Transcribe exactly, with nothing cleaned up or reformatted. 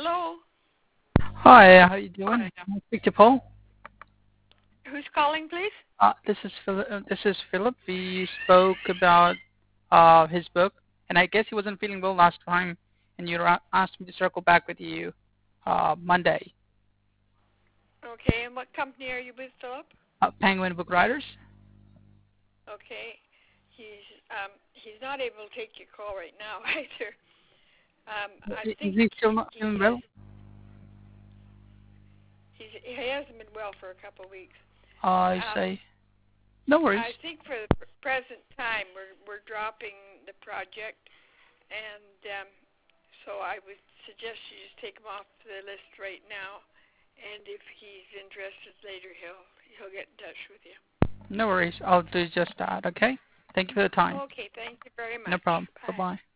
Hello. Hi, how you doing? Can I speak to Paul? Who's calling, please? Uh, this is Philip. Uh, this is Philip. We spoke about uh, his book, and I guess he wasn't feeling well last time, and you ra- asked me to circle back with you uh, Monday. Okay, and what company are you with, Philip? Uh, Penguin Book Writers. Okay, he's um he's not able to take your call right now either. Um, I Is think he still not he feeling is. well? He's he hasn't been well for a couple of weeks. I Um, say, no worries. I think for the pr- present time we're we're dropping the project, and um, so I would suggest you just take him off the list right now. And if he's interested later, he'll he'll get in touch with you. No worries. I'll do just that. Okay. Thank you for the time. Okay, thank you very No much. problem. Bye Bye. bye.